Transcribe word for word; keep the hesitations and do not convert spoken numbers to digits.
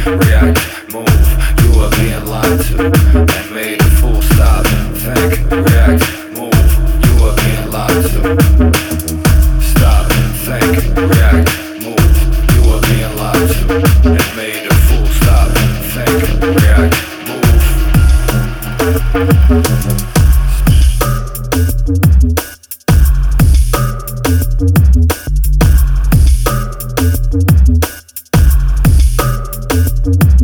react, move. You are being lied to and made a full stop. Think, react, move. You are being lied to. Stop, think, react, move. You are being lied to and made a full stop. Think, react, move. We'll be right back.